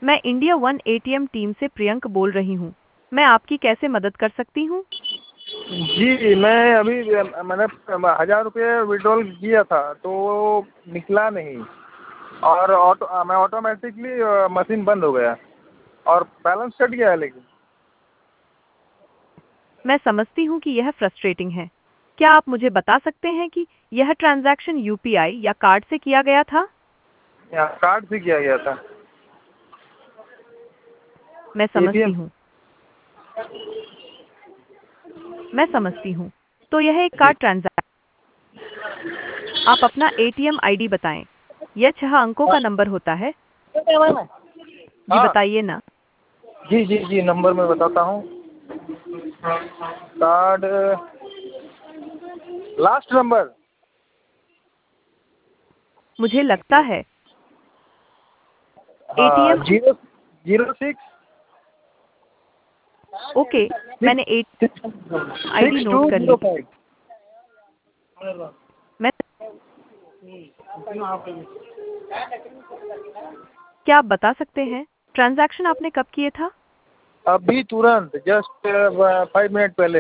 मैं India one ATM team से प्रियंक बोल रही हूँ। मैं आपकी कैसे मदद कर सकती हूँ? जी, मैं अभी मैंने 1000 रुपये विड्रॉल किया था तो वो निकला नहीं और ऑटोमेटिकली मशीन बंद हो गया और बैलेंस कट गया है लेकिन। मैं समझती हूँ कि यह फ्रस्ट्रेटिंग है। क्या आप मुझे बता सकते हैं कि यह ट्रांजैक्शन यूपीआई या कार्ड से किया गया था? यहाँ कार्ड से किया गया था। मैं समझती एटीएम। हूँ। मैं समझती हूँ। तो यह एक जी। Card transaction. आप अपना एटीएम आईडी बताएं। यह 6 अंकों का नंबर होता है। जी हाँ। बताइए ना। जी जी जी, नंबर मैं बताता हूँ। कार्ड लास्ट नंबर मुझे लगता है एटीएम। 006 ओके, मैंने आईडी सिक्स टू नोट कर ली। जीरो फाइव मैं क्या आप बता सकते हैं ट्रांजैक्शन आपने कब किए था? अभी तुरंत जस्ट 5 मिनट पहले।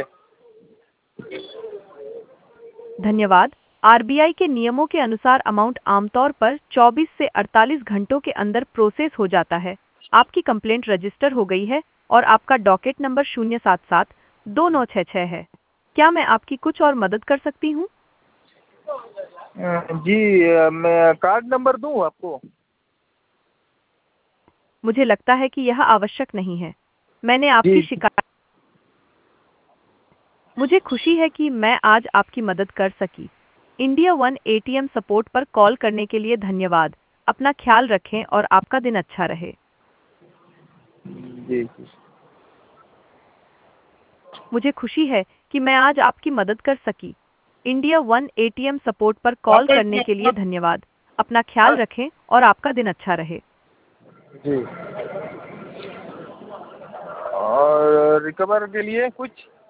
धन्यवाद। आरबीआई के नियमों के अनुसार अमाउंट आमतौर पर 24 से 48 घंटों के अंदर प्रोसेस हो जाता है। आपकी कंप्लेंट रजिस्टर हो गई है और आपका डॉकेट नंबर 077-2966 है। क्या मैं आपकी कुछ और मदद कर सकती हूँ? जी, मैं कार्ड नंबर दूं आपको? मुझे लगता है कि यह आवश्यक नहीं है। मैंने आपकी जी शिकायत। मुझे खुशी है कि मैं आज आपकी मदद कर सकी। इंडिया वन एटीएम सपोर्ट पर कॉल करने के लिए धन्यवाद। अपना ख्याल रखें और आपका दिन अच्छा रहे। जी। मुझे खुशी है कि मैं आज आपकी मदद कर सकी। इंडिया वन एटीएम सपोर्ट पर कॉल करने के लिए धन्यवाद। अपना ख्याल रखें और आपका दिन अच्छा रहे। जी। और रिकवर के लिए कुछ